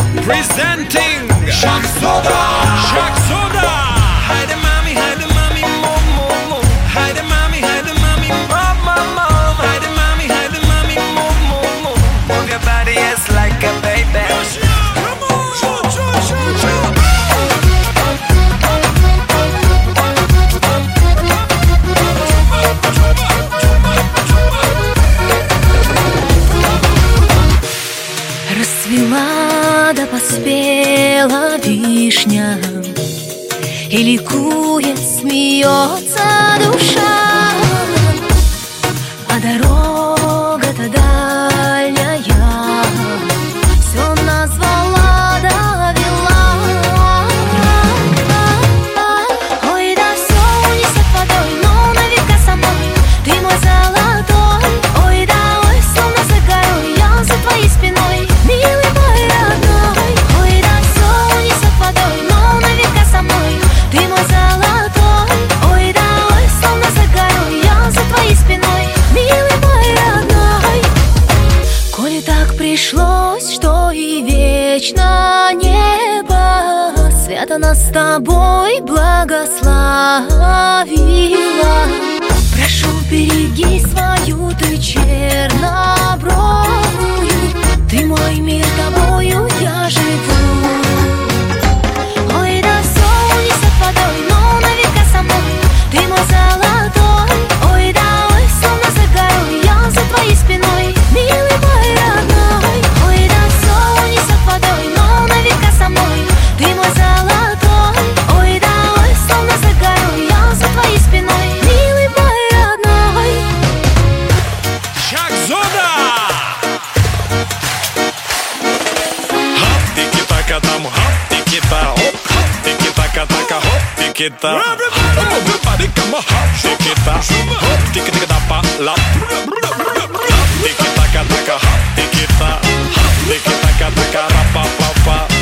Presenting Shaq Soda. Shaq Soda. Haydi mami, move, move, move. Haydi mami, move, move, move. Haydi mami, move, move, move. Move your body, yes, like a baby. Come on, Расцвела да поспела вишня, и ликует, смеется душа. А дорога-то дальняя все назвала, довела. Ой, да все унесет водой, но навека со мной ты мой золотой. Ой, да, ой, словно за горой, я за твоей спиной, милый мой родной. Ой, да все унесет водой, но навека со мной ты мой золотой. Ой, да, ой, словно за горой, я за твоей спиной, милый мой родной. Коли так пришлось, что и вечно небо свято нас с тобой благословила, прошу, береги свою ты чернобровую. Ты мой мир, тобою я живу. Ой, да все унесет водой, но навека со мной ты мой золотой. Ой, да, ой, словно за горой, я за твоей спиной, милый мой родной. Ой, да все унесет водой, но навека со мной ты мой золотой. Ой, да, ой, словно за горой, я за твоей спиной, милый мой родной. Shaq Soda. Тики-така там, хоп, тики-та, хоп, хоп, тики-така-така, хоп, тики-та. Move your body, come on, hop, tiki-ta, hop, tiki-taka-da-pa-la. Tiki-taka-taka, hop, tiki-ta, hop, tiki-taka-taka-ra-pa-pa-pa.